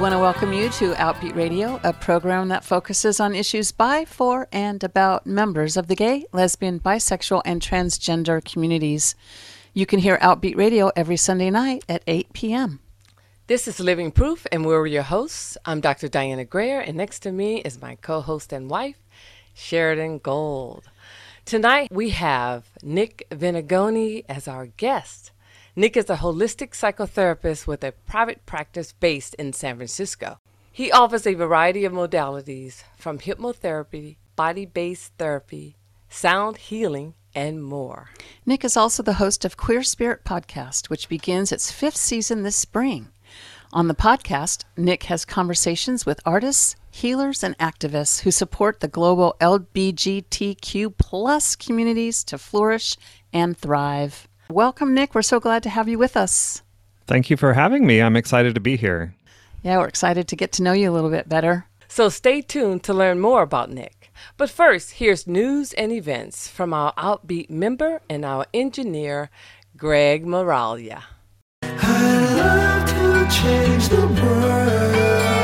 want to welcome you to Outbeat Radio, a program that focuses on issues by, for, and about members of the gay, lesbian, bisexual, and transgender communities. You can hear Outbeat Radio every Sunday night at 8 p.m. This is Living Proof, and we're your hosts. I'm Dr. Diana Greer, and next to me is my co-host and wife, Sheridan Gold. Tonight, we have Nick Venegoni as our guest. Nick is a holistic psychotherapist with a private practice based in San Francisco. He offers a variety of modalities from hypnotherapy, body-based therapy, sound healing, and more. Nick is also the host of Queer Spirit Podcast, which begins its 5th season this spring. On the podcast, Nick has conversations with artists, healers, and activists who support the global LGBTQ plus communities to flourish and thrive. Welcome, Nick. We're so glad to have you with us. Thank you for having me. I'm excited to be here. Yeah, we're excited to get to know you a little bit better. So stay tuned to learn more about Nick. But first, here's news and events from our Outbeat member and our engineer, Greg Moralia. I love to change the world,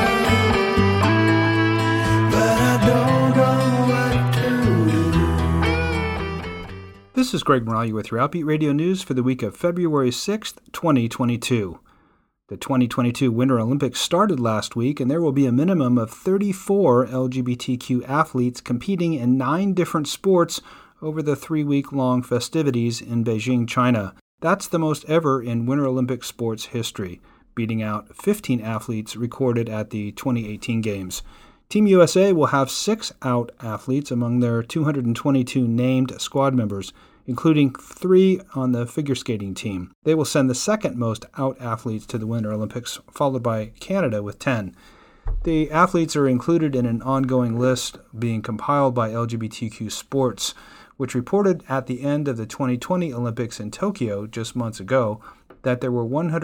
but I don't know what to do. This is Greg Moralia with your Outbeat Radio News for the week of February 6th, 2022. The 2022 Winter Olympics started last week, and there will be a minimum of 34 LGBTQ athletes competing in 9 different sports over the 3-week-long festivities in Beijing, China. That's the most ever in Winter Olympic sports history, beating out 15 athletes recorded at the 2018 Games. Team USA will have 6 out athletes among their 222 named squad members, including 3 on the figure skating team. They will send the second most out athletes to the Winter Olympics, followed by Canada with 10. The athletes are included in an ongoing list being compiled by LGBTQ Sports, which reported at the end of the 2020 Olympics in Tokyo just months ago that there were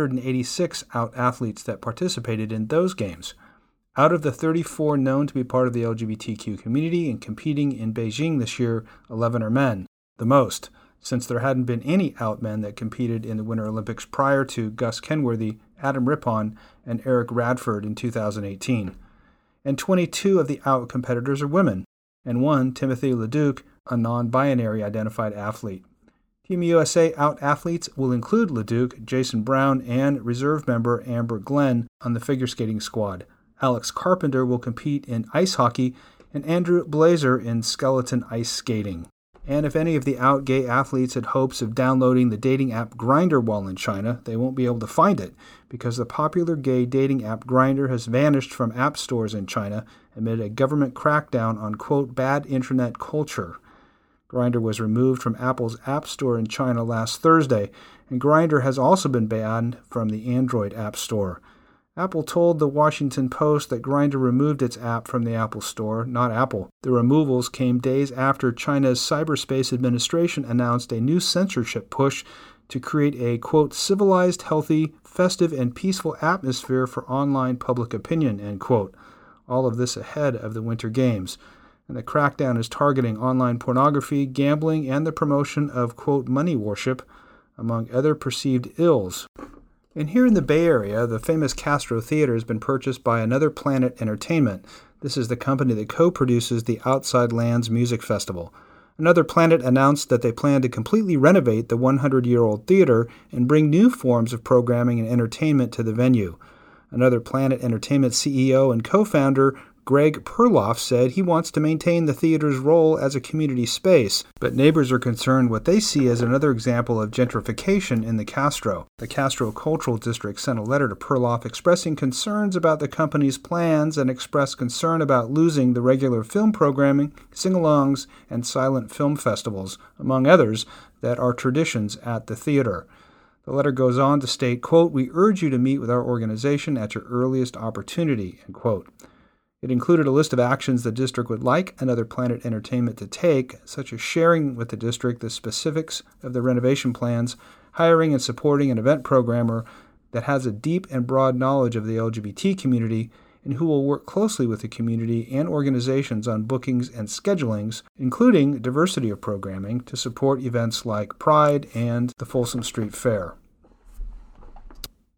186 out athletes that participated in those games. Out of the 34 known to be part of the LGBTQ community and competing in Beijing this year, 11 are men, the most, since there hadn't been any out men that competed in the Winter Olympics prior to Gus Kenworthy, Adam Rippon, and Eric Radford in 2018. And 22 of the out competitors are women, and one, Timothy LeDuc, a non-binary identified athlete. Team USA out athletes will include LeDuc, Jason Brown, and reserve member Amber Glenn on the figure skating squad. Alex Carpenter will compete in ice hockey, and Andrew Blazer in skeleton ice skating. And if any of the out gay athletes had hopes of downloading the dating app Grindr while in China, they won't be able to find it because the popular gay dating app Grindr has vanished from app stores in China amid a government crackdown on, quote, bad internet culture. Grindr was removed from Apple's App Store in China last Thursday, and Grindr has also been banned from the Android App Store. Apple told the Washington Post that Grindr removed its app from the Apple Store, not Apple. The removals came days after China's Cyberspace Administration announced a new censorship push to create a, quote, civilized, healthy, festive, and peaceful atmosphere for online public opinion, end quote. All of this ahead of the Winter Games. And the crackdown is targeting online pornography, gambling, and the promotion of, quote, money worship, among other perceived ills. And here in the Bay Area, the famous Castro Theater has been purchased by Another Planet Entertainment. This is the company that co-produces the Outside Lands Music Festival. Another Planet announced that they plan to completely renovate the 100-year-old theater and bring new forms of programming and entertainment to the venue. Another Planet Entertainment CEO and co-founder Greg Perloff said he wants to maintain the theater's role as a community space, but neighbors are concerned what they see as another example of gentrification in the Castro. The Castro Cultural District sent a letter to Perloff expressing concerns about the company's plans and expressed concern about losing the regular film programming, sing-alongs, and silent film festivals, among others, that are traditions at the theater. The letter goes on to state, quote, "We urge you to meet with our organization at your earliest opportunity," end quote. It included a list of actions the district would like Another Planet Entertainment to take, such as sharing with the district the specifics of the renovation plans, hiring and supporting an event programmer that has a deep and broad knowledge of the LGBT community, and who will work closely with the community and organizations on bookings and schedulings, including diversity of programming, to support events like Pride and the Folsom Street Fair.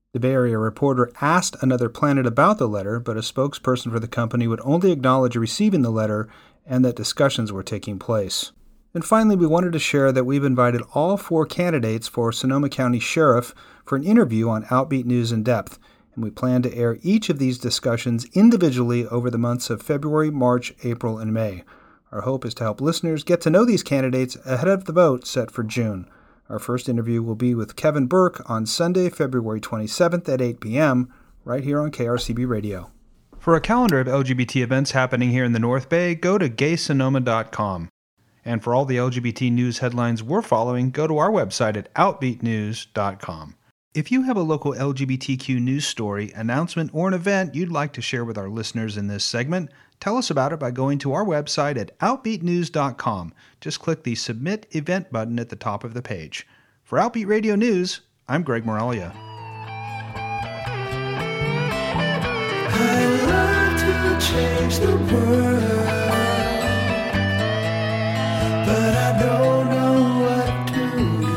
The Bay Area Reporter asked Another Planet about the letter, but a spokesperson for the company would only acknowledge receiving the letter and that discussions were taking place. And finally, we wanted to share that we've invited all 4 candidates for Sonoma County Sheriff for an interview on Outbeat News in Depth, and we plan to air each of these discussions individually over the months of February, March, April, and May. Our hope is to help listeners get to know these candidates ahead of the vote set for June. Our first interview will be with Kevin Burke on Sunday, February 27th at 8 p.m., right here on KRCB Radio. For a calendar of LGBT events happening here in the North Bay, go to gaysonoma.com. And for all the LGBT news headlines we're following, go to our website at outbeatnews.com. If you have a local LGBTQ news story, announcement, or an event you'd like to share with our listeners in this segment, tell us about it by going to our website at outbeatnews.com. Just click the Submit Event button at the top of the page. For Outbeat Radio News, I'm Greg Moralia. I love to change the world, but I don't know what to do.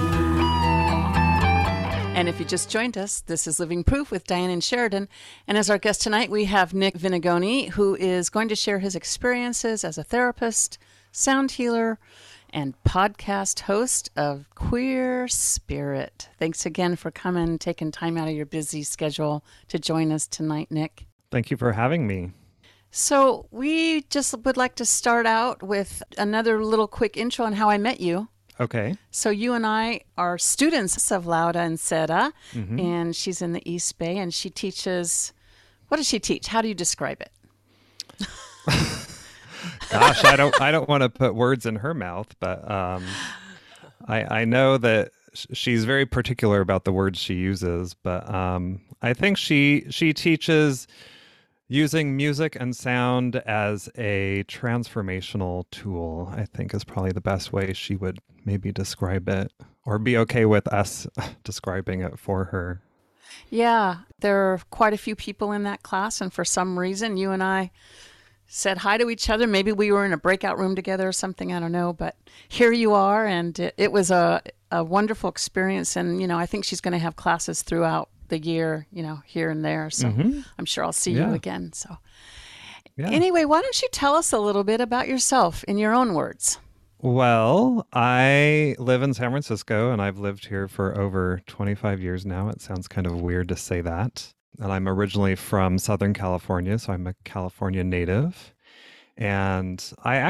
And if you just joined us, this is Living Proof with Diane and Sheridan. And as our guest tonight, we have Nick Vinagoni, who is going to share his experiences as a therapist, sound healer, and podcast host of Queer Spirit. Thanks again for coming, taking time out of your busy schedule to join us tonight, Nick. Thank you for having me. So we just would like to start out with another little quick intro on how I met you. Okay. So you and I are students of Lauda and Seda, and she's in the East Bay, and she teaches, what does she teach? How do you describe it? Gosh, I don't want to put words in her mouth, but I know that she's very particular about the words she uses, but I think she teaches using music and sound as a transformational tool, I think is probably the best way she would maybe describe it, or be okay with us describing it for her. Yeah, there are quite a few people in that class, and for some reason, you and I said hi to each other. Maybe we were in a breakout room together or something, I don't know, but here you are, and it was a wonderful experience, and, I think she's going to have classes throughout the year, here and there, so I'm sure I'll see you again. So anyway, why don't you tell us a little bit about yourself in your own words? Well, I live in San Francisco, and I've lived here for over 25 years now. It sounds kind of weird to say that. And I'm originally from Southern California, so I'm a California native. And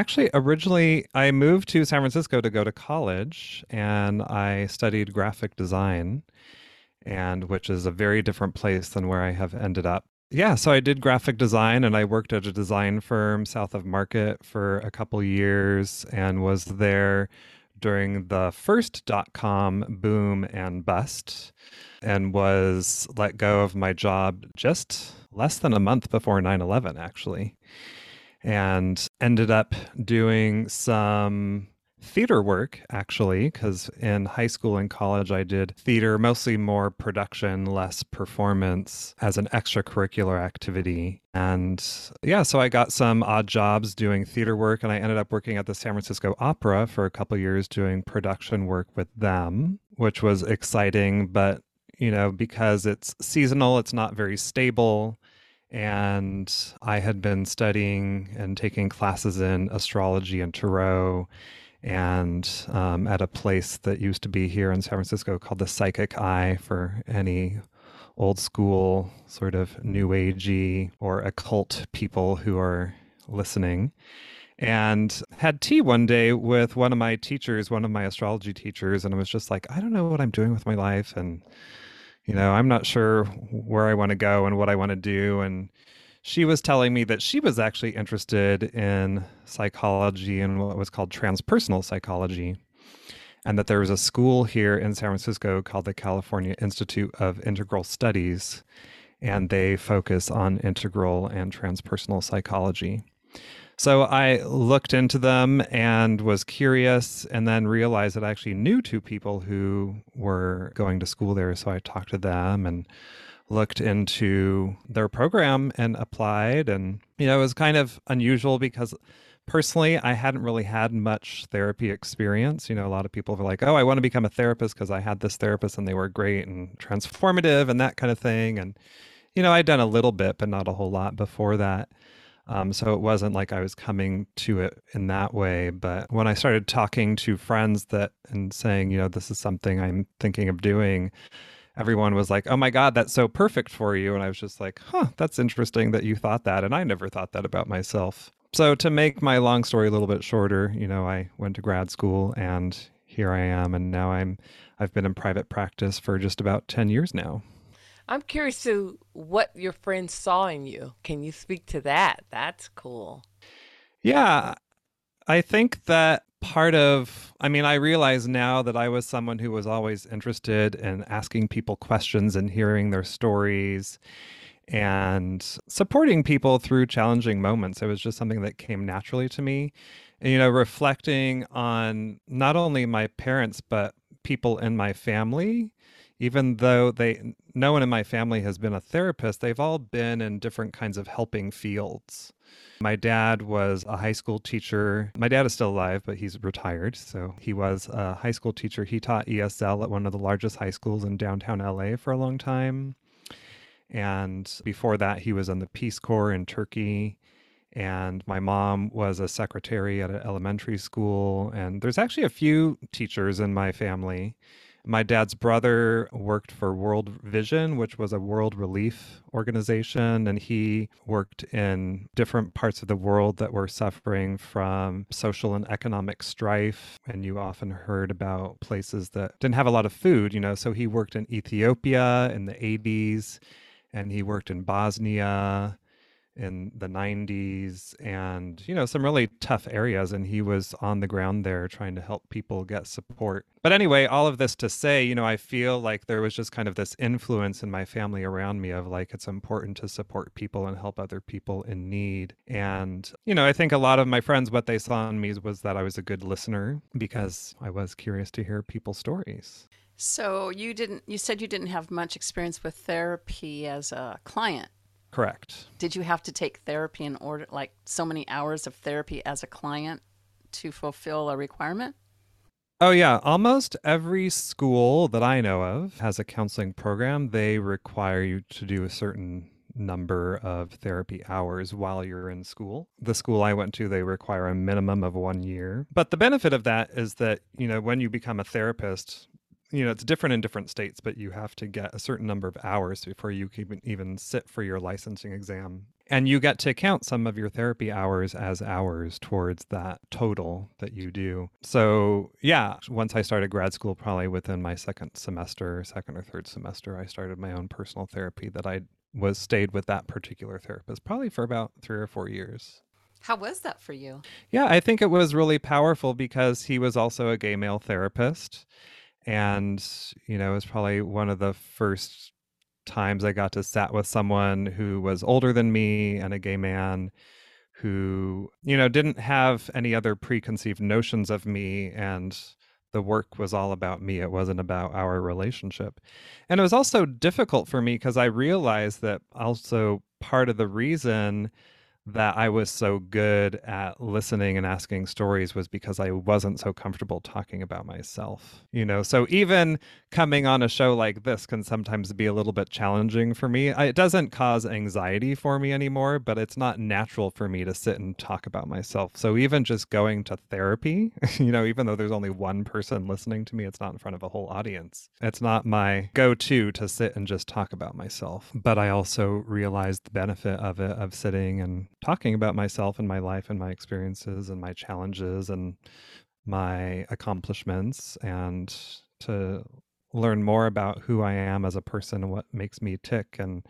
I moved to San Francisco to go to college, and I studied graphic design, which is a very different place than where I have ended up. Yeah, so I did graphic design, and I worked at a design firm south of Market for a couple years, and was there during the first .com boom and bust, and was let go of my job just less than a month before 9/11, actually, and ended up doing some theater work, actually, because in high school and college I did theater, mostly more production, less performance, as an extracurricular activity. And so I got some odd jobs doing theater work, and I ended up working at the San Francisco Opera for a couple years doing production work with them, which was exciting, but because it's seasonal, it's not very stable. And I had been studying and taking classes in astrology and tarot, and at a place that used to be here in San Francisco called the Psychic Eye, for any old school sort of new agey or occult people who are listening. And had tea one day with one of my astrology teachers, and I was just like, I don't know what I'm doing with my life, and I'm not sure where I want to go and what I want to do. And she was telling me that she was actually interested in psychology and what was called transpersonal psychology, and that there was a school here in San Francisco called the California Institute of Integral Studies, and they focus on integral and transpersonal psychology. So I looked into them and was curious, and then realized that I actually knew 2 people who were going to school there. So I talked to them and looked into their program and applied. And, it was kind of unusual because Personally, I hadn't really had much therapy experience. A lot of people were like, oh, I want to become a therapist because I had this therapist and they were great and transformative and that kind of thing. And, I'd done a little bit, but not a whole lot before that. So it wasn't like I was coming to it in that way. But when I started talking to friends and saying, this is something I'm thinking of doing, everyone was like, oh my God, that's so perfect for you. And I was just like, that's interesting that you thought that. And I never thought that about myself. So to make my long story a little bit shorter, I went to grad school and here I am. And now I've been in private practice for just about 10 years now. I'm curious to what your friends saw in you. Can you speak to that? That's cool. Yeah, I think that I realize now that I was someone who was always interested in asking people questions and hearing their stories and supporting people through challenging moments. It was just something that came naturally to me. And, reflecting on not only my parents, but people in my family, even though no one in my family has been a therapist, they've all been in different kinds of helping fields. My dad was a high school teacher. My dad is still alive, but he's retired. So he was a high school teacher. He taught ESL at one of the largest high schools in downtown LA for a long time. And before that, he was in the Peace Corps in Turkey. And my mom was a secretary at an elementary school. And there's actually a few teachers in my family. My dad's brother worked for World Vision, which was a world relief organization, and he worked in different parts of the world that were suffering from social and economic strife. And you often heard about places that didn't have a lot of food, so he worked in Ethiopia in the 80s, and he worked in Bosnia in the 90s and, some really tough areas. And he was on the ground there trying to help people get support. But anyway, all of this to say, I feel like there was just kind of this influence in my family around me of like, it's important to support people and help other people in need. And, I think a lot of my friends, what they saw in me was that I was a good listener because I was curious to hear people's stories. So you said you didn't have much experience with therapy as a client. Correct. Did you have to take therapy in order, like so many hours of therapy as a client to fulfill a requirement? Oh, yeah. Almost every school that I know of has a counseling program. They require you to do a certain number of therapy hours while you're in school. The school I went to, they require a minimum of 1 year. But the benefit of that is that, when you become a therapist, it's different in different states, but you have to get a certain number of hours before you can even sit for your licensing exam. And you get to count some of your therapy hours as hours towards that total that you do. So yeah, once I started grad school, probably within my second or third semester, I started my own personal therapy that I stayed with that particular therapist probably for about 3 or 4 years. How was that for you? Yeah, I think it was really powerful because he was also a gay male therapist. And, it was probably one of the first times I got to sat with someone who was older than me and a gay man who, didn't have any other preconceived notions of me. And the work was all about me. It wasn't about our relationship. And it was also difficult for me because I realized that also part of the reason that I was so good at listening and asking stories was because I wasn't so comfortable talking about myself, so even coming on a show like this can sometimes be a little bit challenging for me. It doesn't cause anxiety for me anymore, but it's not natural for me to sit and talk about myself. So even just going to therapy, even though there's only one person listening to me, it's not in front of a whole audience. It's not my go-to to sit and just talk about myself. But I also realized the benefit of it, of sitting and talking about myself and my life and my experiences and my challenges and my accomplishments, and to learn more about who I am as a person and what makes me tick and,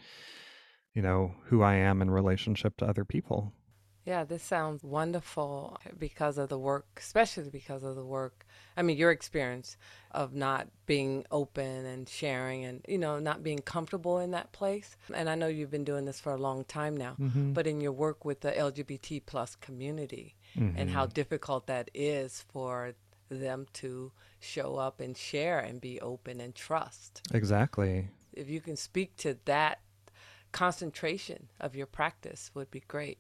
who I am in relationship to other people. Yeah, this sounds wonderful because of the work, especially because of the work. I mean, your experience of not being open and sharing and, not being comfortable in that place. And I know you've been doing this for a long time now, but in your work with the LGBT plus community and how difficult that is for them to show up and share and be open and trust. Exactly. If you can speak to that concentration of your practice would be great.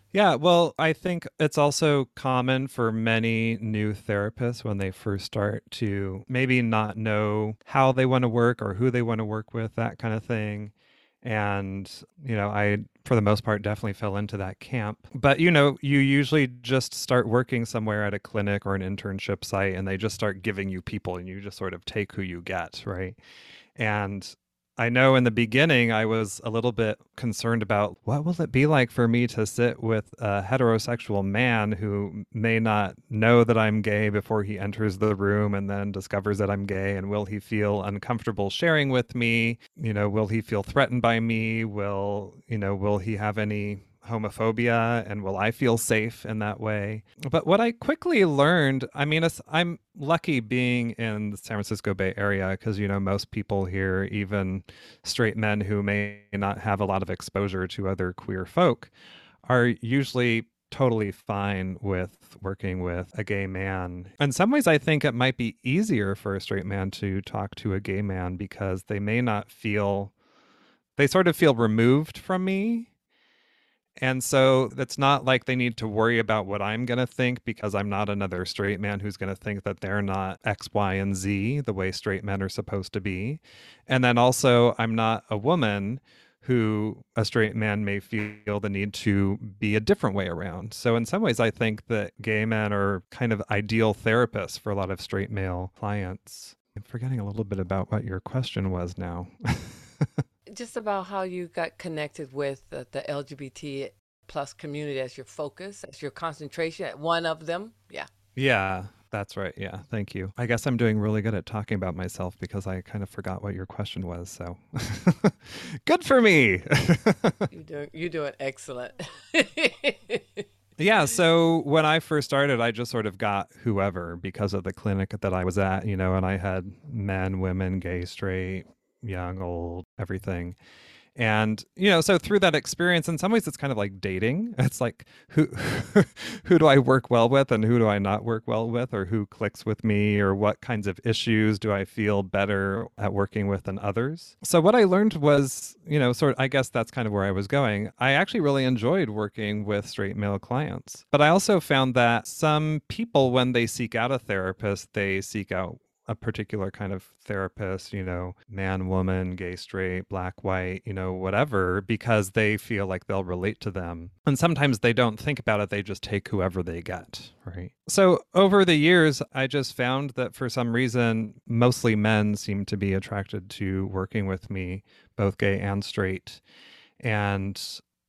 Yeah, well, I think it's also common for many new therapists when they first start to maybe not know how they want to work or who they want to work with, that kind of thing. And, I, for the most part, definitely fell into that camp. But, you usually just start working somewhere at a clinic or an internship site and they just start giving you people and you just sort of take who you get, right? And I know in the beginning, I was a little bit concerned about what will it be like for me to sit with a heterosexual man who may not know that I'm gay before he enters the room and then discovers that I'm gay. And will he feel uncomfortable sharing with me? Will he feel threatened by me? Will he have any homophobia, and will I feel safe in that way? But what I quickly learned, I mean, I'm lucky being in the San Francisco Bay Area because, most people here, even straight men who may not have a lot of exposure to other queer folk, are usually totally fine with working with a gay man. In some ways, I think it might be easier for a straight man to talk to a gay man because they may not feel, they sort of feel removed from me. And so it's not like they need to worry about what I'm going to think because I'm not another straight man who's going to think that they're not X, Y, and Z the way straight men are supposed to be. And then also, I'm not a woman who a straight man may feel the need to be a different way around. So in some ways, I think that gay men are kind of ideal therapists for a lot of straight male clients. I'm forgetting a little bit about what your question was now. Just about how you got connected with the LGBT plus community as your focus, as your concentration, one of them. Yeah. Yeah, that's right. Yeah, thank you. I guess I'm doing really good at talking about myself because I kind of forgot what your question was. So good for me. You're doing excellent. Yeah, so when I first started, I just sort of got whoever because of the clinic that I was at, and I had men, women, gay, straight, young, old, everything. And, so through that experience, in some ways, it's kind of like dating. It's like, who who do I work well with and who do I not work well with, or who clicks with me, or what kinds of issues do I feel better at working with than others? So what I learned was, I guess that's kind of where I was going. I actually really enjoyed working with straight male clients. But I also found that some people, when they seek out a therapist, they seek out a particular kind of therapist, man, woman, gay, straight, black, white, whatever, because they feel like they'll relate to them. And sometimes they don't think about it, they just take whoever they get, right? So over the years, I just found that for some reason, mostly men seem to be attracted to working with me, both gay and straight. And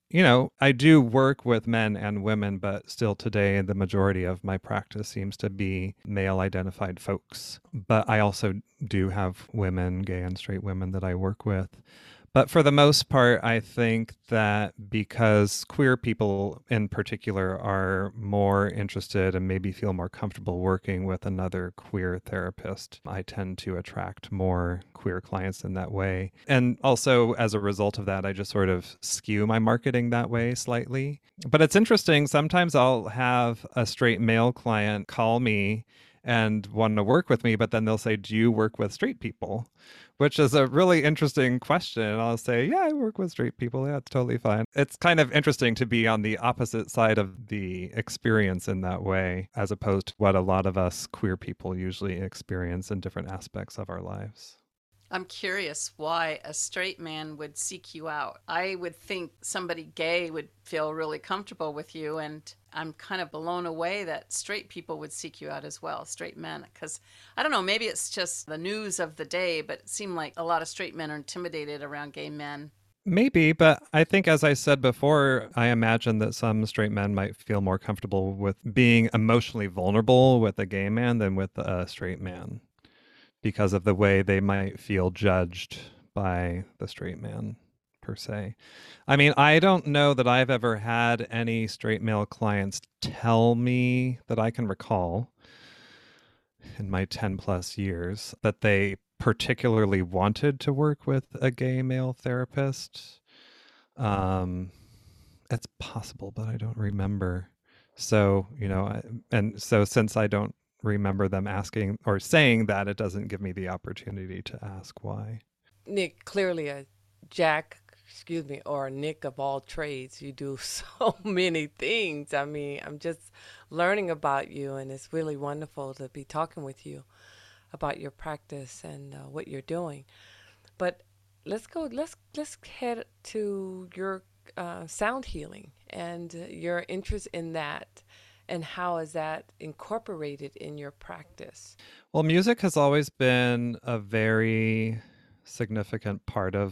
I do work with men and women, but still today, the majority of my practice seems to be male identified folks. But I also do have women, gay and straight women that I work with. But for the most part, I think that because queer people in particular are more interested and maybe feel more comfortable working with another queer therapist, I tend to attract more queer clients in that way. And also, as a result of that, I just sort of skew my marketing that way slightly. But it's interesting. Sometimes I'll have a straight male client call me and want to work with me, but then they'll say, "Do you work with straight people?" Which is a really interesting question. And I'll say, "Yeah, I work with straight people. Yeah, it's totally fine." It's kind of interesting to be on the opposite side of the experience in that way, as opposed to what a lot of us queer people usually experience in different aspects of our lives. I'm curious why a straight man would seek you out. I would think somebody gay would feel really comfortable with you, and I'm kind of blown away that straight people would seek you out as well, straight men. Because I don't know, maybe it's just the news of the day, but it seemed like a lot of straight men are intimidated around gay men. Maybe, but I think, as I said before, I imagine that some straight men might feel more comfortable with being emotionally vulnerable with a gay man than with a straight man, because of the way they might feel judged by the straight man, per se. I mean, I don't know that I've ever had any straight male clients tell me that I can recall in my 10 plus years that they particularly wanted to work with a gay male therapist. It's possible, but I don't remember. So, so since I don't remember them asking or saying that, it doesn't give me the opportunity to ask why. Nick, clearly a Jack excuse me, or Nick of all trades. You do so many things. I mean, I'm just learning about you, and it's really wonderful to be talking with you about your practice and what you're doing. But let's go. Let's head to your sound healing and your interest in that, and how is that incorporated in your practice? Well, music has always been a very significant part of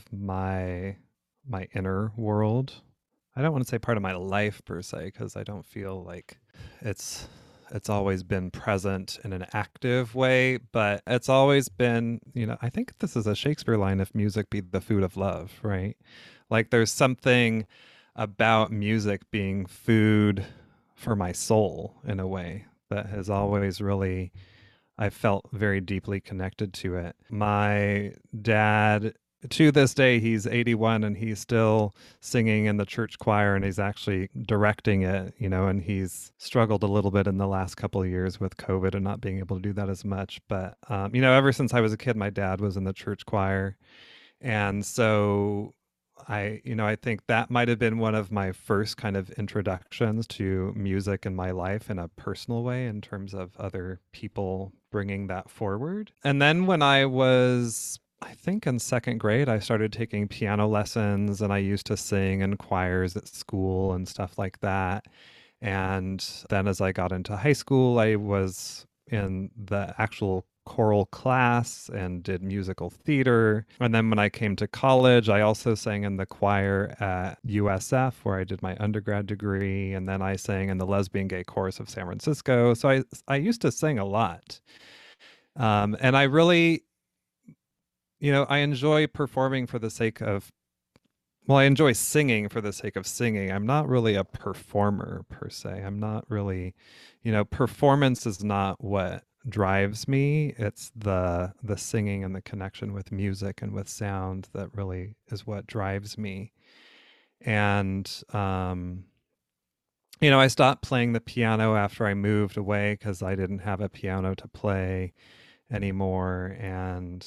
my inner world. I don't want to say part of my life per se, because I don't feel like it's it's always been present in an active way, but it's always been, I think this is a Shakespeare line, if music be the food of love, right? Like there's something about music being food for my soul in a way that has always really, I felt very deeply connected to it. My dad, to this day, he's 81 and he's still singing in the church choir, and he's actually directing it, and he's struggled a little bit in the last couple of years with COVID and not being able to do that as much. But, ever since I was a kid, my dad was in the church choir. And so I think that might have been one of my first kind of introductions to music in my life in a personal way, in terms of other people bringing that forward. And then when I was, I think in second grade, I started taking piano lessons, and I used to sing in choirs at school and stuff like that. And then as I got into high school, I was in the actual choral class and did musical theater. And then when I came to college, I also sang in the choir at USF, where I did my undergrad degree. And then I sang in the Lesbian Gay Chorus of San Francisco. So I used to sing a lot. And I really, I enjoy performing for the sake of, I enjoy singing for the sake of singing. I'm not really a performer per se. I'm not really, performance is not what drives me. It's the singing and the connection with music and with sound that really is what drives me. And I stopped playing the piano after I moved away because I didn't have a piano to play anymore. And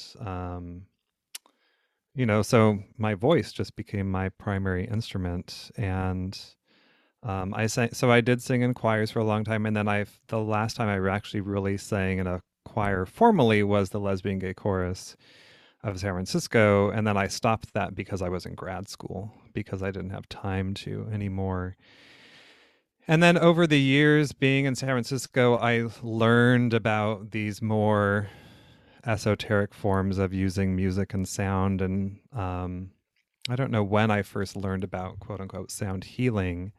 so my voice just became my primary instrument. And I sang, so I did sing in choirs for a long time, and then the last time I actually really sang in a choir formally was the Lesbian Gay Chorus of San Francisco, and then I stopped that because I was in grad school, because I didn't have time to anymore. And then over the years being in San Francisco, I learned about these more esoteric forms of using music and sound, and I don't know when I first learned about quote unquote sound healing.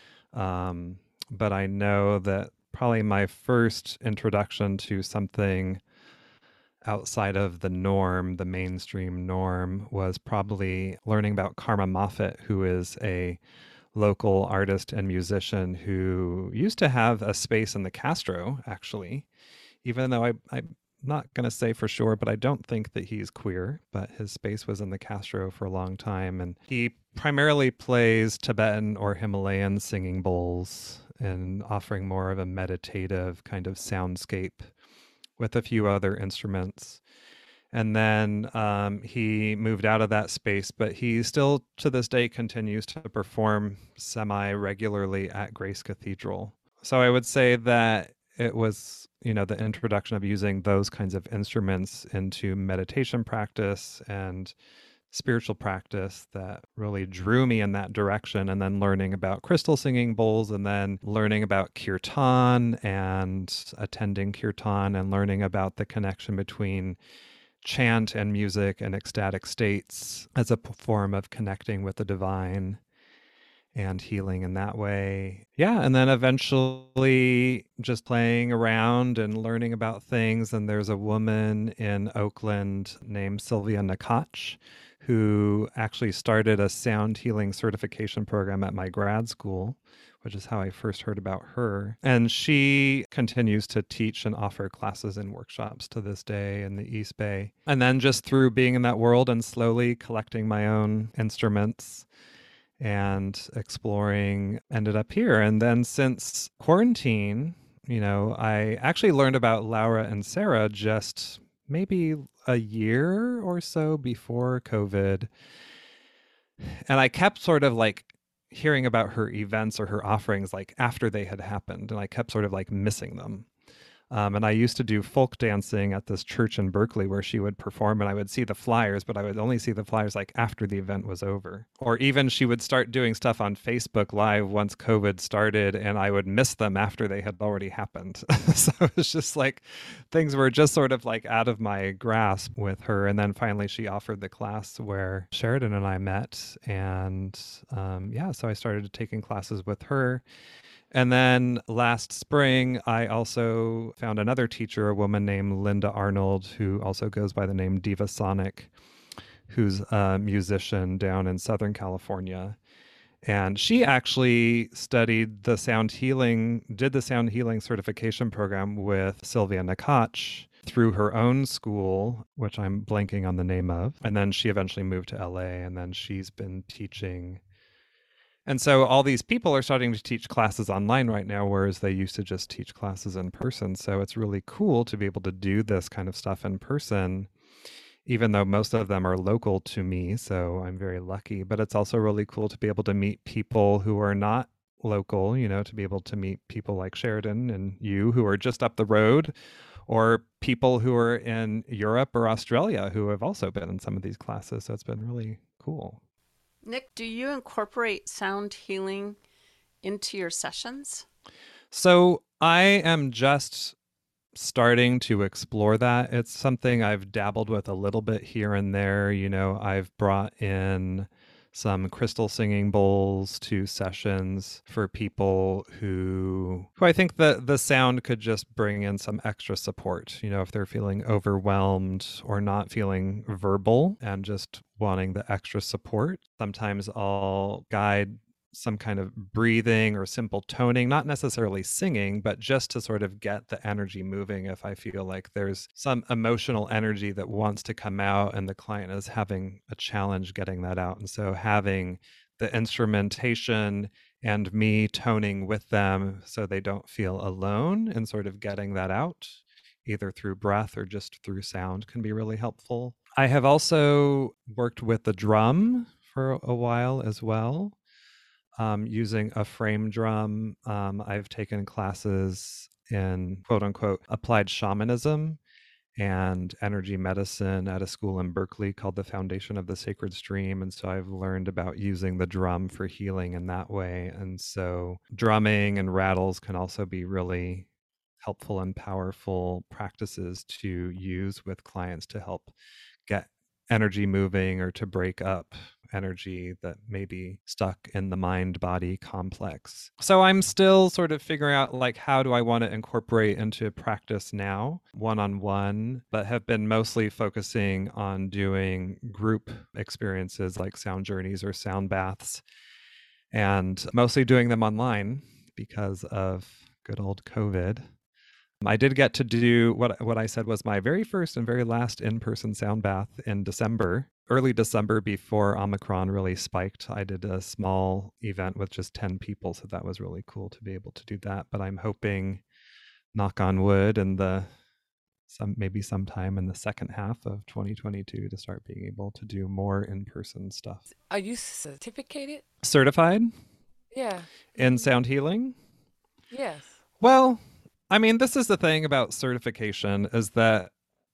But I know that probably my first introduction to something outside of the norm, the mainstream norm, was probably learning about Karma Moffat, who is a local artist and musician who used to have a space in the Castro, actually, even though I'm not going to say for sure, but I don't think that he's queer, but his space was in the Castro for a long time. And he primarily plays Tibetan or Himalayan singing bowls, and offering more of a meditative kind of soundscape with a few other instruments. And then he moved out of that space, but he still to this day continues to perform semi-regularly at Grace Cathedral. So I would say that it was, the introduction of using those kinds of instruments into meditation practice and spiritual practice that really drew me in that direction. And then learning about crystal singing bowls, and then learning about kirtan and attending kirtan, and learning about the connection between chant and music and ecstatic states as a form of connecting with the divine and healing in that way. Yeah, and then eventually just playing around and learning about things. And there's a woman in Oakland named Sylvia Nakach, who actually started a sound healing certification program at my grad school, which is how I first heard about her. And she continues to teach and offer classes and workshops to this day in the East Bay. And then just through being in that world and slowly collecting my own instruments and exploring, ended up here. And then since quarantine, I actually learned about Laura and Sarah just maybe a year or so before COVID. And I kept sort of like hearing about her events or her offerings like after they had happened. And I kept sort of like missing them. And I used to do folk dancing at this church in Berkeley where she would perform, and I would see the flyers, but I would only see the flyers like after the event was over. Or even she would start doing stuff on Facebook Live once COVID started, and I would miss them after they had already happened. So it was just like things were just sort of like out of my grasp with her. And then finally she offered the class where Sheridan and I met. And so I started taking classes with her. And then last spring, I also found another teacher, a woman named Linda Arnold, who also goes by the name Diva Sonic, who's a musician down in Southern California. And she actually studied did the sound healing certification program with Sylvia Nakache through her own school, which I'm blanking on the name of. And then she eventually moved to LA, and then she's been teaching. And so all these people are starting to teach classes online right now, whereas they used to just teach classes in person. So it's really cool to be able to do this kind of stuff in person, even though most of them are local to me. So I'm very lucky. But it's also really cool to be able to meet people who are not local, to be able to meet people like Sheridan and you who are just up the road, or people who are in Europe or Australia who have also been in some of these classes. So it's been really cool. Nick, do you incorporate sound healing into your sessions? So I am just starting to explore that. It's something I've dabbled with a little bit here and there. I've brought in some crystal singing bowls to sessions for people who I think the sound could just bring in some extra support, if they're feeling overwhelmed or not feeling verbal and just wanting the extra support. Sometimes I'll guide some kind of breathing or simple toning, not necessarily singing, but just to sort of get the energy moving if I feel like there's some emotional energy that wants to come out and the client is having a challenge getting that out. And so having the instrumentation and me toning with them so they don't feel alone and sort of getting that out, either through breath or just through sound, can be really helpful. I have also worked with the drum for a while as well. Using a frame drum. I've taken classes in quote unquote applied shamanism and energy medicine at a school in Berkeley called the Foundation of the Sacred Stream. And so I've learned about using the drum for healing in that way. And so drumming and rattles can also be really helpful and powerful practices to use with clients to help get energy moving or to break up energy that may be stuck in the mind-body complex. So I'm still sort of figuring out like how do I want to incorporate into practice now, one-on-one, but have been mostly focusing on doing group experiences like sound journeys or sound baths, and mostly doing them online because of good old COVID. I did get to do what I said was my very first and very last in-person sound bath in early December, before Omicron really spiked. I did a small event with just 10 people, so that was really cool to be able to do that. But I'm hoping, knock on wood, maybe sometime in the second half of 2022 to start being able to do more in-person stuff. Are you certificated? Certified? Yeah. In sound healing? Yes. Well, I mean, this is the thing about certification is that,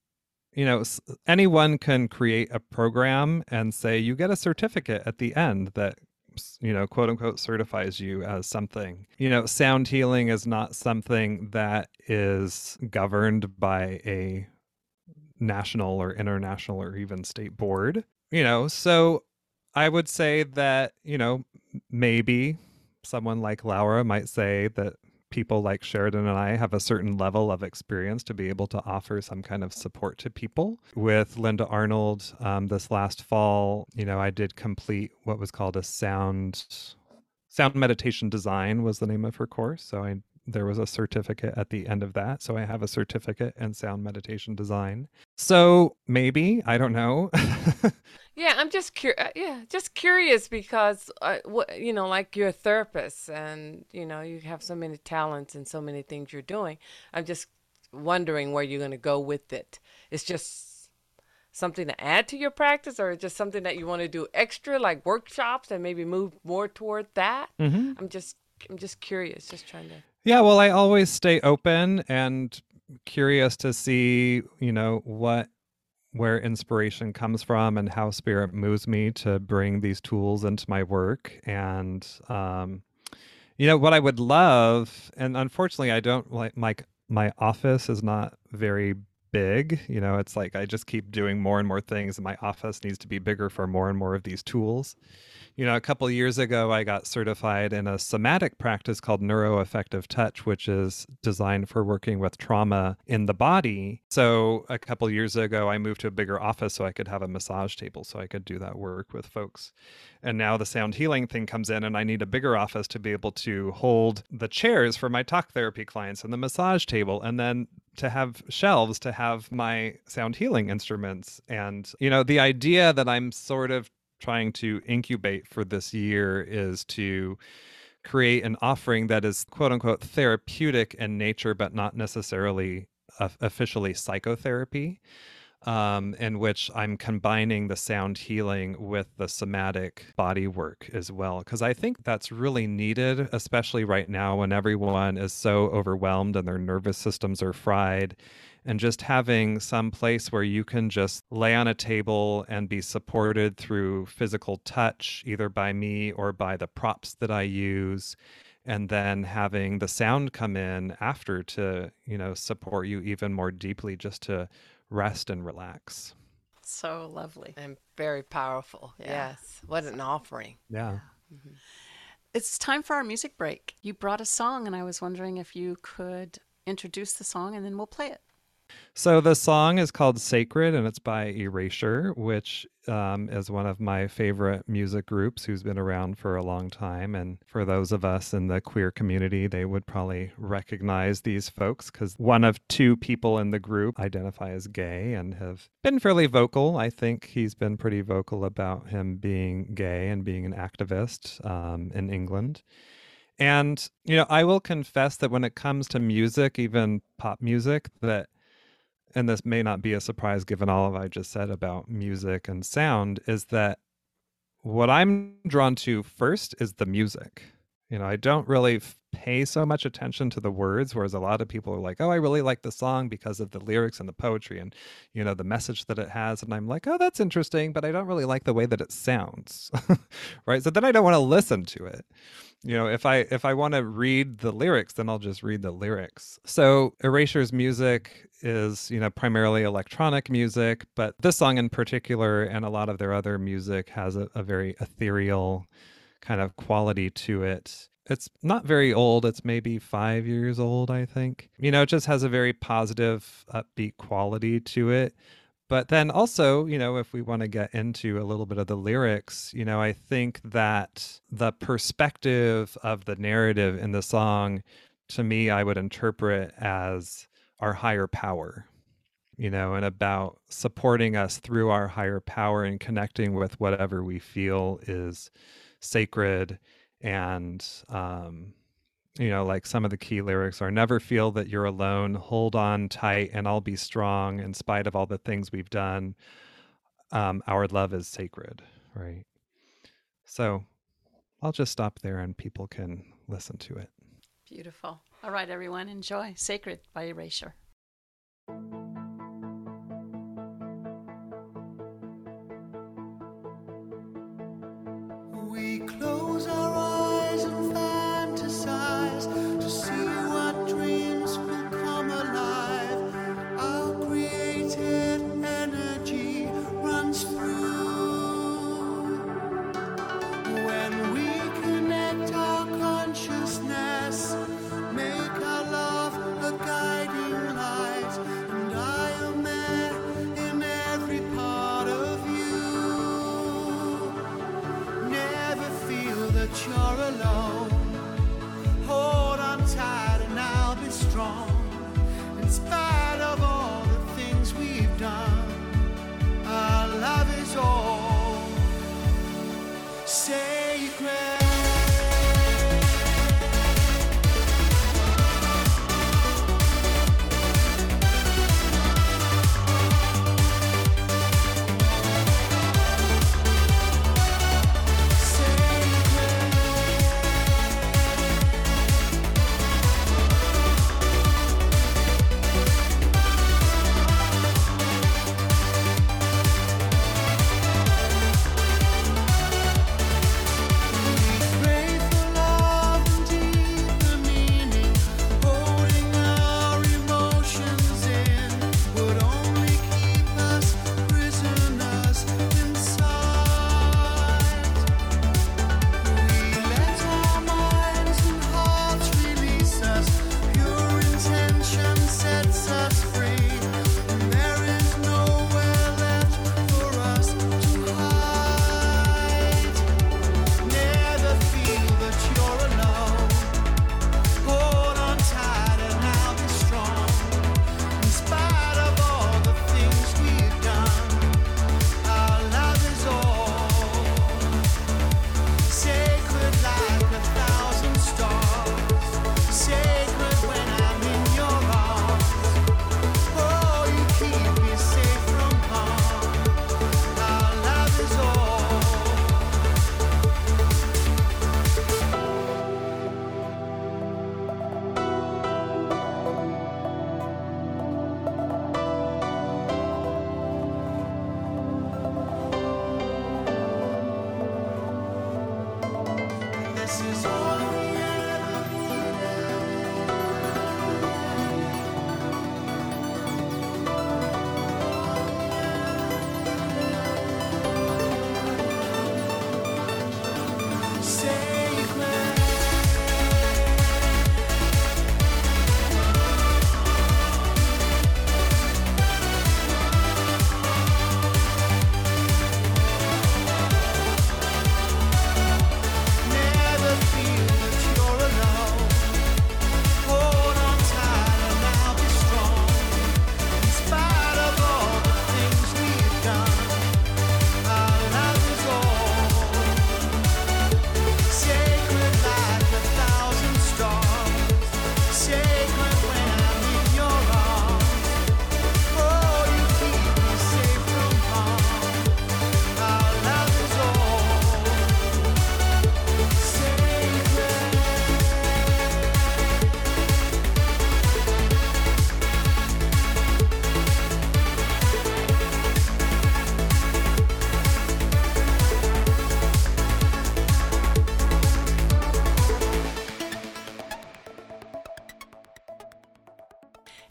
anyone can create a program and say you get a certificate at the end that, quote unquote, certifies you as something. Sound healing is not something that is governed by a national or international or even state board, so I would say that, maybe someone like Laura might say that people like Sheridan and I have a certain level of experience to be able to offer some kind of support to people. With Linda Arnold, this last fall, I did complete what was called a sound meditation design was the name of her course. So there was a certificate at the end of that. So I have a certificate in sound meditation design. So maybe, I don't know. Yeah, I'm just curious because like you're a therapist and you have so many talents and so many things you're doing. I'm just wondering where you're going to go with it. It's just something to add to your practice, or just something that you want to do extra, like workshops, and maybe move more toward that? Mm-hmm. I'm just curious, just trying to. Yeah, well, I always stay open and curious to see, where inspiration comes from and how spirit moves me to bring these tools into my work. And, what I would love, and unfortunately, I don't like my office is not very big. It's like I just keep doing more and more things, and my office needs to be bigger for more and more of these tools. A couple of years ago, I got certified in a somatic practice called neuroaffective touch, which is designed for working with trauma in the body. So a couple of years ago, I moved to a bigger office so I could have a massage table so I could do that work with folks. And now the sound healing thing comes in, and I need a bigger office to be able to hold the chairs for my talk therapy clients and the massage table, and then to have shelves to have my sound healing instruments. And, the idea that I'm sort of trying to incubate for this year is to create an offering that is quote unquote therapeutic in nature, but not necessarily officially psychotherapy, in which I'm combining the sound healing with the somatic body work as well. Because I think that's really needed, especially right now when everyone is so overwhelmed and their nervous systems are fried. And just having some place where you can just lay on a table and be supported through physical touch, either by me or by the props that I use, and then having the sound come in after to, support you even more deeply, just to rest and relax. So lovely. And very powerful. Yeah. Yes. What an offering. Yeah. Mm-hmm. It's time for our music break. You brought a song, and I was wondering if you could introduce the song, and then we'll play it. So the song is called Sacred, and it's by Erasure, which is one of my favorite music groups who's been around for a long time. And for those of us in the queer community, they would probably recognize these folks because one of two people in the group identify as gay and have been fairly vocal. I think he's been pretty vocal about him being gay and being an activist in England. And, I will confess that when it comes to music, even pop music, and this may not be a surprise given all of I just said about music and sound, is that what I'm drawn to first is the music. I don't really pay so much attention to the words, whereas a lot of people are like, oh, I really like the song because of the lyrics and the poetry and, the message that it has. And I'm like, oh, that's interesting, but I don't really like the way that it sounds, right? So then I don't want to listen to it. If I want to read the lyrics, then I'll just read the lyrics. So Erasure's music is, primarily electronic music, but this song in particular and a lot of their other music has a very ethereal kind of quality to it. It's not very old. It's maybe 5 years old, I think. It just has a very positive, upbeat quality to it. But then also, if we want to get into a little bit of the lyrics, I think that the perspective of the narrative in the song, to me, I would interpret as our higher power, and about supporting us through our higher power and connecting with whatever we feel is sacred. And, like some of the key lyrics are, never feel that you're alone, hold on tight, and I'll be strong in spite of all the things we've done. Our love is sacred, right? So I'll just stop there and people can listen to it. Beautiful. All right, everyone, enjoy Sacred by Erasure. We close our eyes and fantasize to see what dreams will come alive. Our creative energy runs through. When we connect our consciousness, make our love a guiding light, and I am there in every part of you. Never feel that you're alone. Hold on tight and I'll be strong. In spite of all the things we've done, our love is all sacred.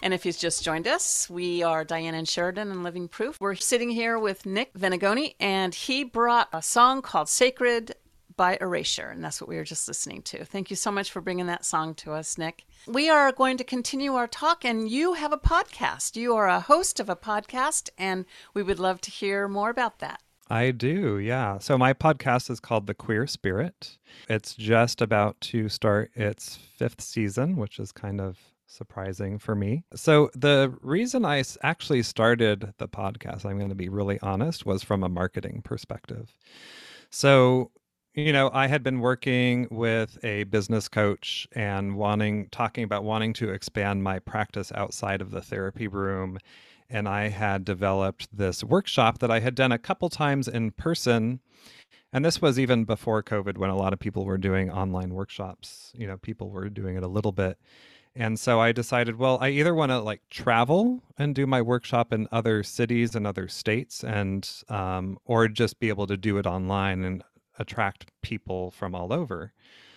And if you've just joined us, we are Diana and Sheridan and Living Proof. We're sitting here with Nick Venegoni, and he brought a song called Sacred by Erasure, and that's what we were just listening to. Thank you so much for bringing that song to us, Nick. We are going to continue our talk, and you have a podcast. You are a host of a podcast, and we would love to hear more about that. I do, yeah. So my podcast is called The Queer Spirit. It's just about to start its 5th season, which is kind of surprising for me. So the reason I actually started the podcast, I'm going to be really honest, was from a marketing perspective. So, I had been working with a business coach and talking about wanting to expand my practice outside of the therapy room. And I had developed this workshop that I had done a couple times in person. And this was even before COVID, when a lot of people were doing online workshops. People were doing it a little bit. And so I decided, well, I either want to travel and do my workshop in other cities and other states, and or just be able to do it online and attract people from all over.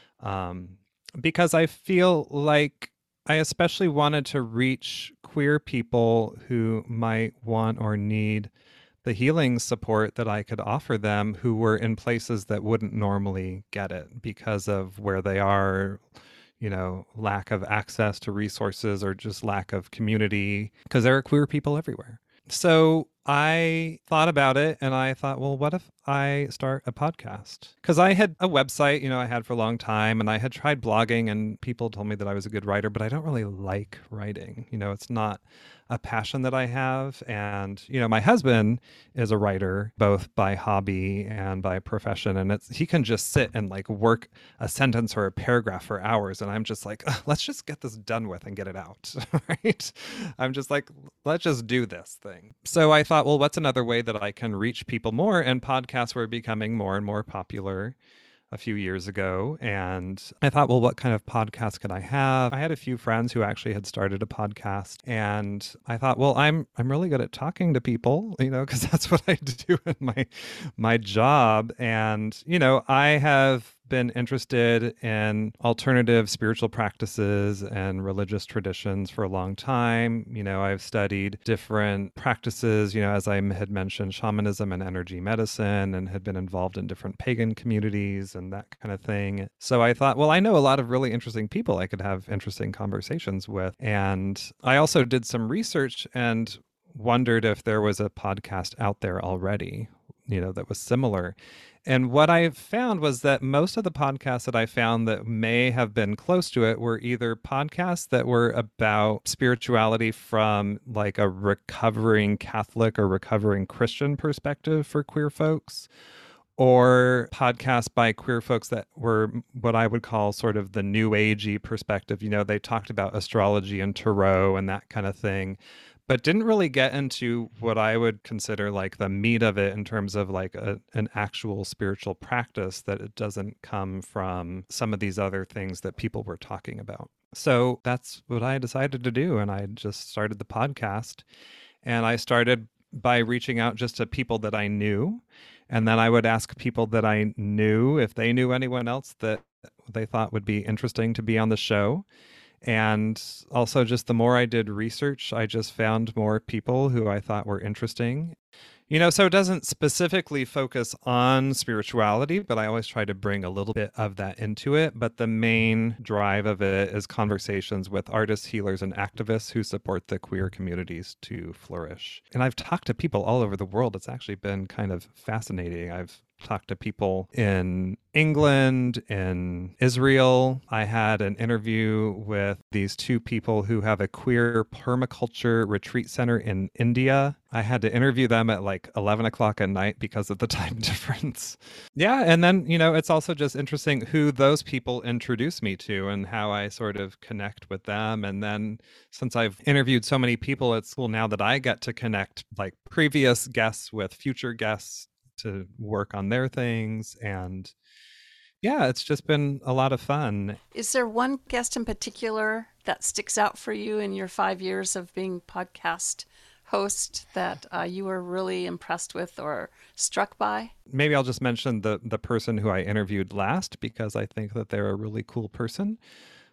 Because I feel like I especially wanted to reach queer people who might want or need the healing support that I could offer them, who were in places that wouldn't normally get it because of where they are, lack of access to resources or just lack of community, because there are queer people everywhere. So I thought about it, and I thought, well, what if I start a podcast? Because I had a website, I had for a long time, and I had tried blogging, and people told me that I was a good writer, but I don't really like writing. It's not a passion that I have. And, my husband is a writer, both by hobby and by profession. And he can just sit and work a sentence or a paragraph for hours. And I'm just like, let's just get this done with and get it out. Right? I'm just like, let's just do this thing. So I thought, well, what's another way that I can reach people more? And podcasts were becoming more and more popular a few years ago. And I thought, well, what kind of podcast could I have? I had a few friends who actually had started a podcast, and I thought, well, I'm really good at talking to people, because that's what I do in my job. And, I have been interested in alternative spiritual practices and religious traditions for a long time. I've studied different practices, as I had mentioned, shamanism and energy medicine, and had been involved in different pagan communities and that kind of thing. So I thought, well, I know a lot of really interesting people I could have interesting conversations with. And I also did some research and wondered if there was a podcast out there already, that was similar. And what I found was that most of the podcasts that I found that may have been close to it were either podcasts that were about spirituality from a recovering Catholic or recovering Christian perspective for queer folks, or podcasts by queer folks that were what I would call sort of the new agey perspective. They talked about astrology and tarot and that kind of thing, but didn't really get into what I would consider the meat of it in terms of an actual spiritual practice, that it doesn't come from some of these other things that people were talking about. So that's what I decided to do. And I just started the podcast, and I started by reaching out just to people that I knew. And then I would ask people that I knew if they knew anyone else that they thought would be interesting to be on the show. And also, just the more I did research, I just found more people who I thought were interesting. So it doesn't specifically focus on spirituality, but I always try to bring a little bit of that into it. But the main drive of it is conversations with artists, healers, and activists who support the queer communities to flourish. And I've talked to people all over the world. It's actually been kind of fascinating. I've talked to people in England, in Israel. I had an interview with these two people who have a queer permaculture retreat center in India. I had to interview them at 11 o'clock at night because of the time difference. Yeah, and then, it's also just interesting who those people introduce me to and how I sort of connect with them. And then since I've interviewed so many people, it's cool now that I get to connect previous guests with future guests to work on their things. And yeah, it's just been a lot of fun. Is there one guest in particular that sticks out for you in your 5 years of being podcast host that you were really impressed with or struck by? Maybe I'll just mention the person who I interviewed last, because I think that they're a really cool person.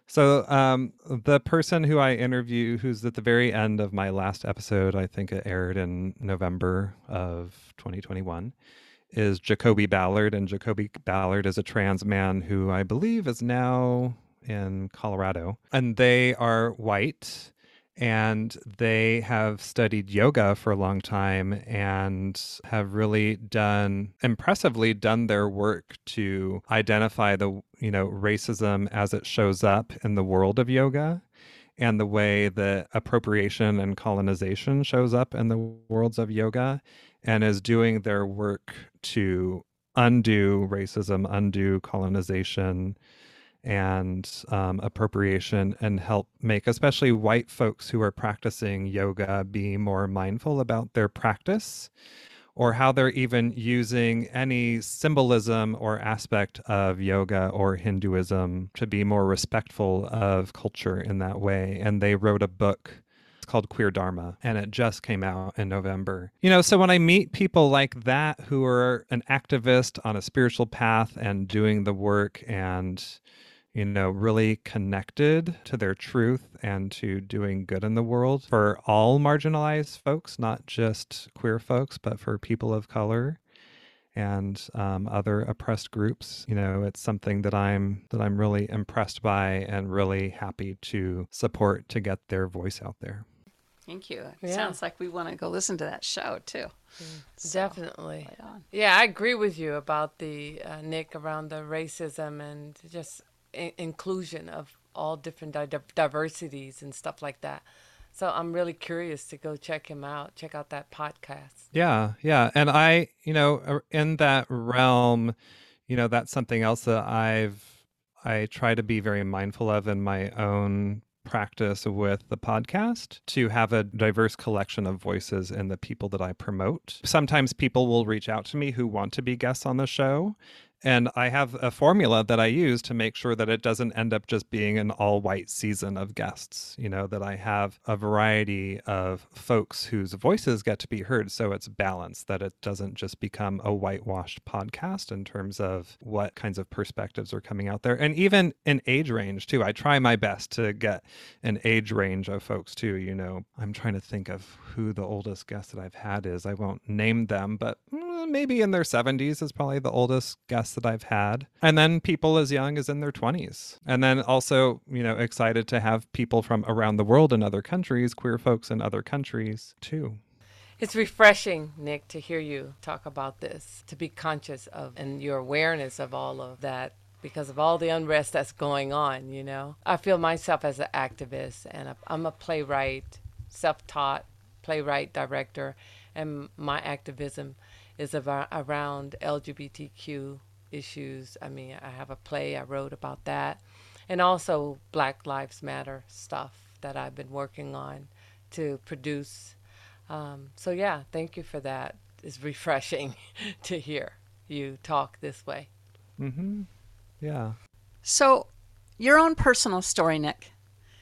So the person who I interview, who's at the very end of my last episode, I think it aired in November of 2021, is Jacoby Ballard. And Jacoby Ballard is a trans man who I believe is now in Colorado. And they are white, and they have studied yoga for a long time and have really impressively done their work to identify the, racism as it shows up in the world of yoga, and the way that appropriation and colonization shows up in the worlds of yoga, and is doing their work to undo racism, undo colonization and appropriation, and help make especially white folks who are practicing yoga be more mindful about their practice, or how they're even using any symbolism or aspect of yoga or Hinduism to be more respectful of culture in that way. And they wrote a book called Queer Dharma, and it just came out in November. So when I meet people like that who are an activist on a spiritual path and doing the work and really connected to their truth and to doing good in the world for all marginalized folks, not just queer folks, but for people of color and other oppressed groups. It's something that I'm really impressed by and really happy to support to get their voice out there. Thank you. It sounds like we want to go listen to that show too. Definitely. Yeah, I agree with you about the Nick, around the racism and just inclusion of all different diversities and stuff like that. So I'm really curious to go check out that podcast. Yeah. And I, in that realm, that's something else that I try to be very mindful of in my own practice with the podcast, to have a diverse collection of voices in the people that I promote. Sometimes people will reach out to me who want to be guests on the show, and I have a formula that I use to make sure that it doesn't end up just being an all-white season of guests, that I have a variety of folks whose voices get to be heard, so it's balanced, that it doesn't just become a whitewashed podcast in terms of what kinds of perspectives are coming out there. And even in age range, too. I try my best to get an age range of folks, too. I'm trying to think of who the oldest guest that I've had is. I won't name them, but maybe in their 70s is probably the oldest guest that I've had. And then people as young as in their 20s. And then also, excited to have people from around the world in other countries, queer folks in other countries too. It's refreshing, Nick, to hear you talk about this, to be conscious of and your awareness of all of that, because of all the unrest that's going on, I feel myself as an activist, and I'm a playwright, self-taught playwright, director, and my activism is around LGBTQ issues. I mean, I have a play I wrote about that, and also Black Lives Matter stuff that I've been working on to produce. So yeah, thank you for that. It's refreshing to hear you talk this way. Mm-hmm. Yeah. So your own personal story, Nick,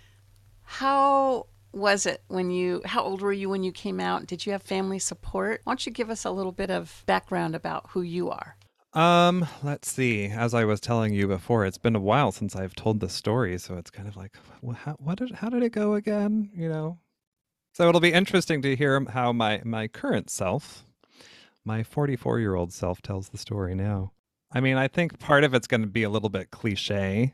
how was it how old were you when you came out? Did you have family support? Why don't you give us a little bit of background about who you are? Let's see. As I was telling you before, it's been a while since I've told the story, so it's kind of like, how did it go again? So it'll be interesting to hear how my current self, my 44-year-old self, tells the story now. I mean, I think part of it's going to be a little bit cliche.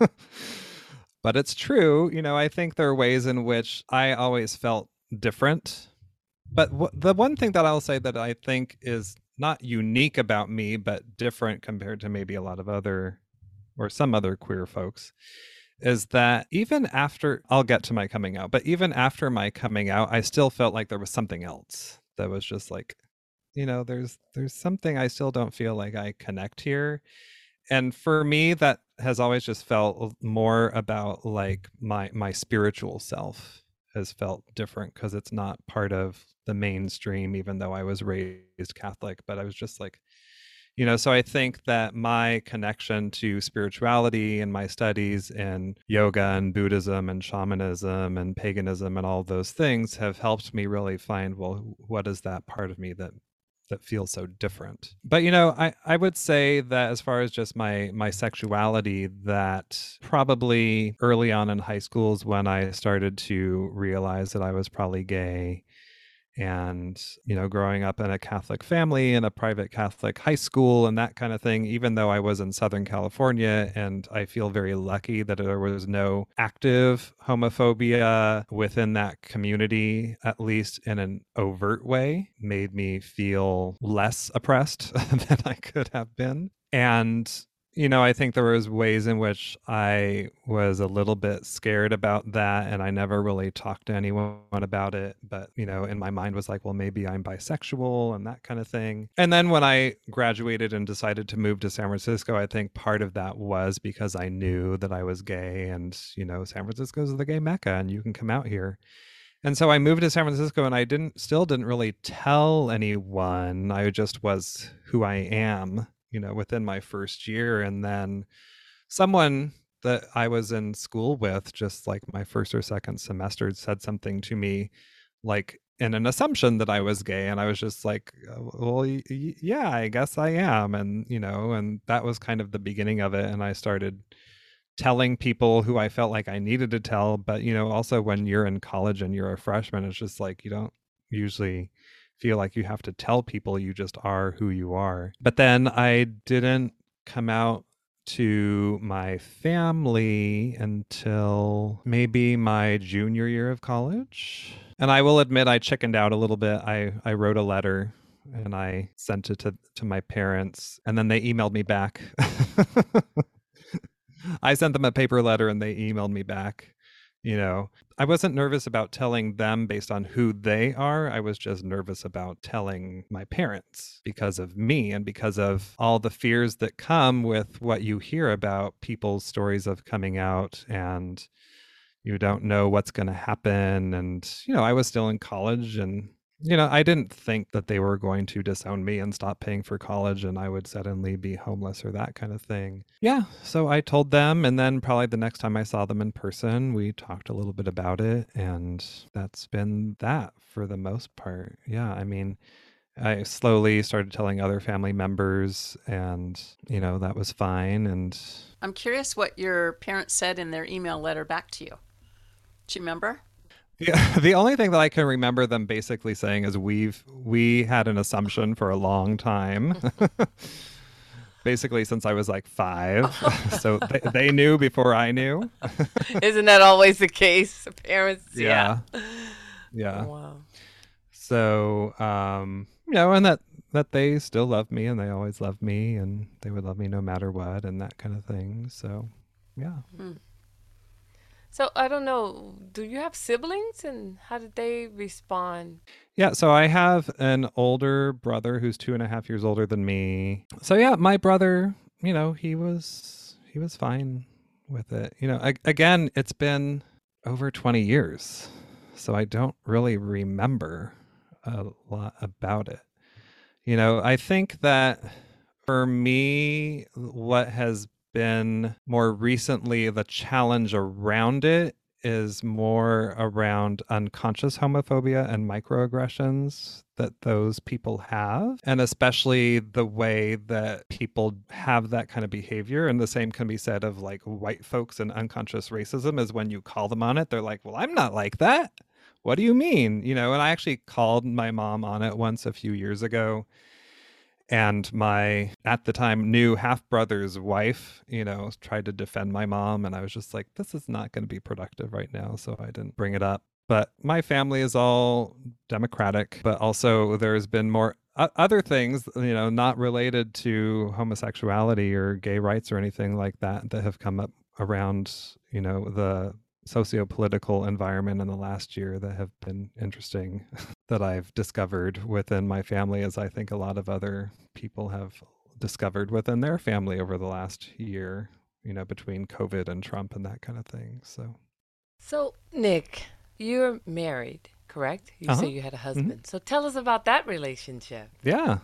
But it's true. I think there are ways in which I always felt different. But the one thing that I'll say that I think is not unique about me, but different compared to maybe a lot of some other queer folks, is that even after, I'll get to my coming out, but even after my coming out, I still felt like there was something else that was just like, there's something I still don't feel like I connect here. And for me, that has always just felt more about like my spiritual self has felt different, because it's not part of the mainstream, even though I was raised Catholic. But I was just like, so I think that my connection to spirituality and my studies in yoga and Buddhism and shamanism and paganism and all those things have helped me really find, well, what is that part of me that that feels so different. But I would say that as far as just my sexuality, that probably early on in high school is when I started to realize that I was probably gay. And growing up in a Catholic family in a private Catholic high school and that kind of thing, even though I was in Southern California, and I feel very lucky that there was no active homophobia within that community, at least in an overt way, made me feel less oppressed than I could have been. And I think there was ways in which I was a little bit scared about that, and I never really talked to anyone about it. But, in my mind was like, well, maybe I'm bisexual and that kind of thing. And then when I graduated and decided to move to San Francisco, I think part of that was because I knew that I was gay, and, San Francisco is the gay Mecca and you can come out here. And so I moved to San Francisco, and I still didn't really tell anyone. I just was who I am, within my first year. And then someone that I was in school with, just like my first or second semester, said something to me like in an assumption that I was gay. And I was just like, well, yeah, I guess I am. And, and that was kind of the beginning of it. And I started telling people who I felt like I needed to tell. But, also when you're in college and you're a freshman, it's just like you don't usually feel like you have to tell people, you just are who you are. But then I didn't come out to my family until maybe my junior year of college. And I will admit I chickened out a little bit. I wrote a letter and I sent it to my parents, and then they emailed me back. I sent them a paper letter and they emailed me back. I wasn't nervous about telling them based on who they are. I was just nervous about telling my parents because of me and because of all the fears that come with what you hear about people's stories of coming out, and you don't know what's going to happen. And, I was still in college, and I didn't think that they were going to disown me and stop paying for college and I would suddenly be homeless or that kind of thing. Yeah, so I told them, and then probably the next time I saw them in person, we talked a little bit about it, and that's been that for the most part. Yeah, I mean, I slowly started telling other family members, and, that was fine. And I'm curious what your parents said in their email letter back to you. Do you remember? Yeah, the only thing that I can remember them basically saying is we had an assumption for a long time, basically since I was like 5. So they knew before I knew. Isn't that always the case? Parents, yeah. Oh, wow. So, and that they still love me, and they always loved me, and they would love me no matter what, and that kind of thing. So, yeah. So I don't know, do you have siblings, and how did they respond? Yeah, so I have an older brother who's 2.5 years older than me. So yeah, my brother, he was fine with it. Again, it's been over 20 years, so I don't really remember a lot about it. I think that for me, what has been more recently the challenge around it is more around unconscious homophobia and microaggressions that those people have, and especially the way that people have that kind of behavior. And the same can be said of like white folks and unconscious racism, is when you call them on it, they're like, well, I'm not like that. What do you mean? And I actually called my mom on it once a few years ago. And my, at the time, new half-brother's wife, tried to defend my mom. And I was just like, this is not going to be productive right now. So I didn't bring it up. But my family is all Democratic. But also there's been more other things, not related to homosexuality or gay rights or anything like that have come up around, the socio-political environment in the last year that have been interesting that I've discovered within my family, as I think a lot of other people have discovered within their family over the last year, between COVID and Trump and that kind of thing. So Nick, you're married, correct? You say you had a husband. Mm-hmm. So tell us about that relationship. Yeah.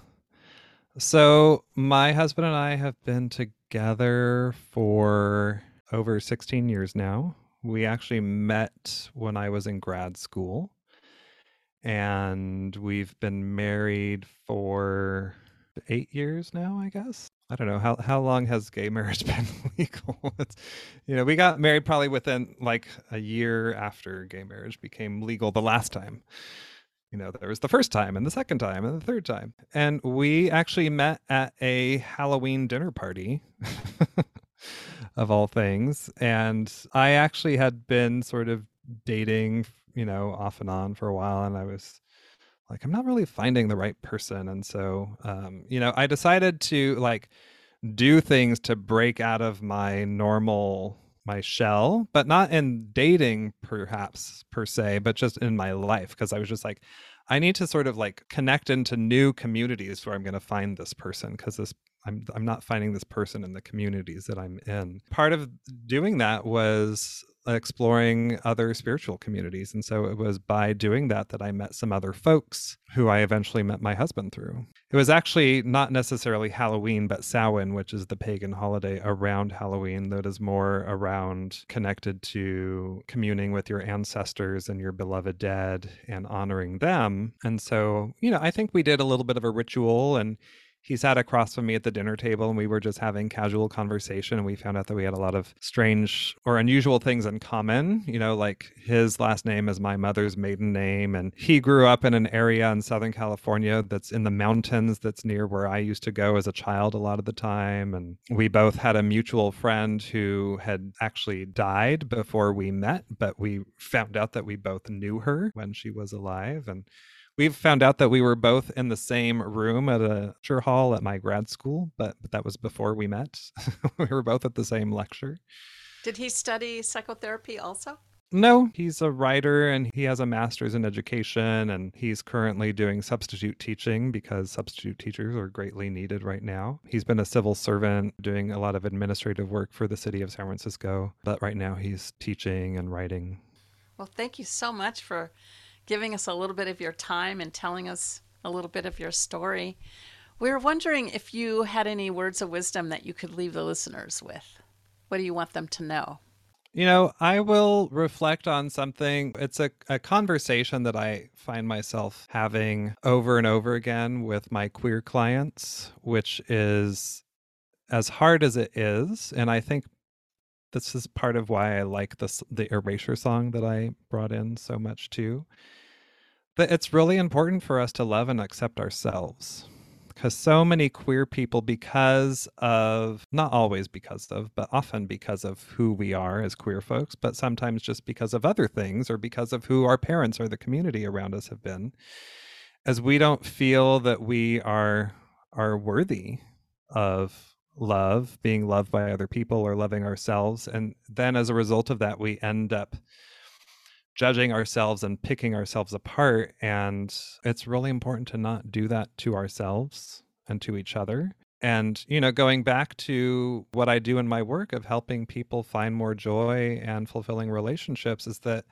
So my husband and I have been together for over 16 years now. We actually met when I was in grad school. and we've been married for 8 years now, I guess. I don't know how long has gay marriage been legal. We got married probably within like a year after gay marriage became legal the last time. There was the first time and the second time and the third time. And we actually met at a Halloween dinner party of all things. And I actually had been sort of dating, off and on for a while. And I was like, I'm not really finding the right person. And so, I decided to like do things to break out of my shell, but not in dating perhaps per se, but just in my life. Cause I was just like, I need to sort of like connect into new communities where I'm going to find this person. Cause I'm not finding this person in the communities that I'm in. Part of doing that was exploring other spiritual communities. And so it was by doing that I met some other folks who I eventually met my husband through. It was actually not necessarily Halloween, but Samhain, which is the pagan holiday around Halloween that is more around connected to communing with your ancestors and your beloved dead and honoring them. And so, I think we did a little bit of a ritual, and he sat across from me at the dinner table and we were just having casual conversation, and we found out that we had a lot of strange or unusual things in common. Like his last name is my mother's maiden name, and he grew up in an area in Southern California that's in the mountains that's near where I used to go as a child a lot of the time. And we both had a mutual friend who had actually died before we met, but we found out that we both knew her when she was alive. And we've found out that we were both in the same room at a lecture hall at my grad school, but that was before we met. We were both at the same lecture. Did he study psychotherapy also? No, he's a writer and he has a master's in education, and he's currently doing substitute teaching because substitute teachers are greatly needed right now. He's been a civil servant doing a lot of administrative work for the city of San Francisco, but right now he's teaching and writing. Well, thank you so much for giving us a little bit of your time and telling us a little bit of your story. We were wondering if you had any words of wisdom that you could leave the listeners with. What do you want them to know? I will reflect on something. It's a conversation that I find myself having over and over again with my queer clients, which is as hard as it is. And I think this is part of why I like the Erasure song that I brought in so much too. But it's really important for us to love and accept ourselves. Because so many queer people, because of, not always because of, but often because of who we are as queer folks, but sometimes just because of other things or because of who our parents or the community around us have been, as we don't feel that we are worthy of love, being loved by other people or loving ourselves. And then as a result of that, we end up judging ourselves and picking ourselves apart. And it's really important to not do that to ourselves and to each other. And, going back to what I do in my work of helping people find more joy and fulfilling relationships, is that,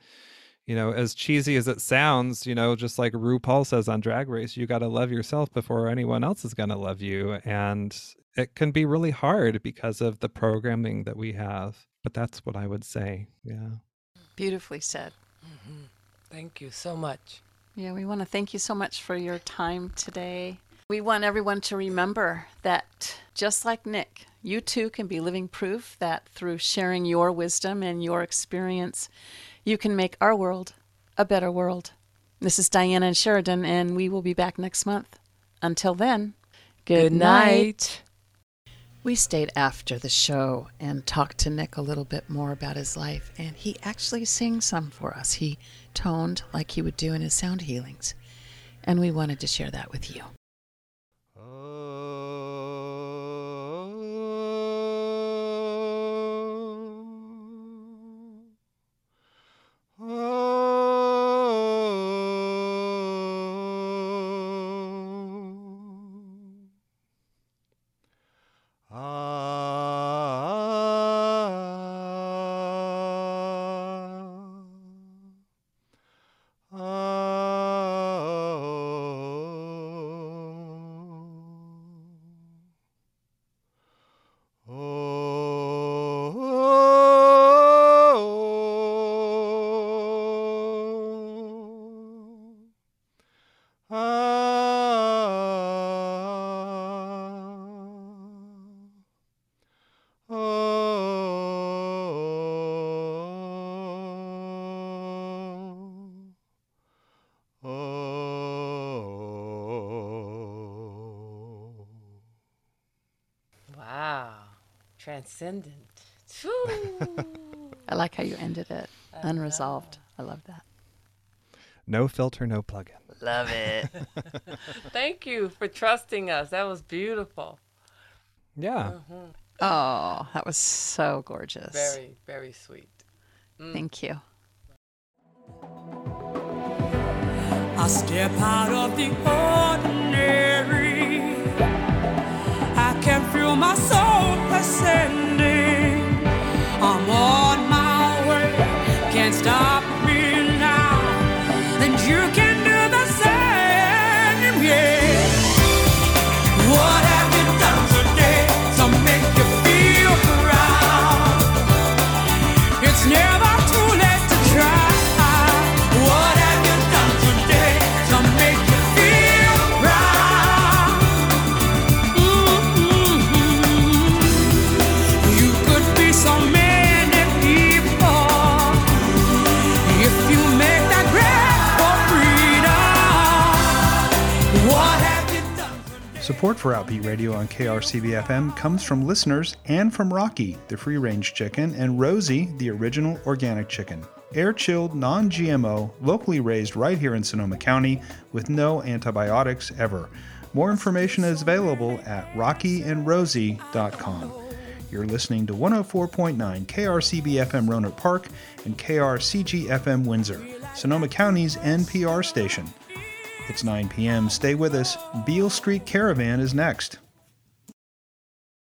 as cheesy as it sounds, just like RuPaul says on Drag Race, you got to love yourself before anyone else is going to love you. And it can be really hard because of the programming that we have. But that's what I would say. Yeah. Beautifully said. Mm-hmm. Thank you so much. Yeah, we want to thank you so much for your time today. We want everyone to remember that just like Nick, you too can be living proof that through sharing your wisdom and your experience, you can make our world a better world. This is Diana and Sheridan, and we will be back next month. Until then, good night. We stayed after the show and talked to Nick a little bit more about his life, and he actually sang some for us. He toned like he would do in his sound healings, and we wanted to share that with you. Transcendent. Whew. I like how you ended it. Unresolved. I love that. No filter, no plug-in. Love it. Thank you for trusting us. That was beautiful. Yeah. Oh, that was so gorgeous. Very, very sweet. Thank you. I step out of the ordinary. I can feel my soul ascending. I'm on my way, can't stop me now. And you can do the same, yeah. What have you done today to make you feel proud? It's never too late to try. What have you done today to make you feel proud? You could be so many people if you make that break for freedom. What have you done today? Support for Outbeat Radio on KRCB-FM comes from listeners and from Rocky, the free-range chicken, and Rosie, the original organic chicken. Air-chilled, non-GMO, locally raised right here in Sonoma County with no antibiotics ever. More information is available at rockyandrosie.com. You're listening to 104.9 KRCB-FM Roanoke Park and KRCG-FM Windsor, Sonoma County's NPR station. It's 9 p.m. Stay with us. Beale Street Caravan is next.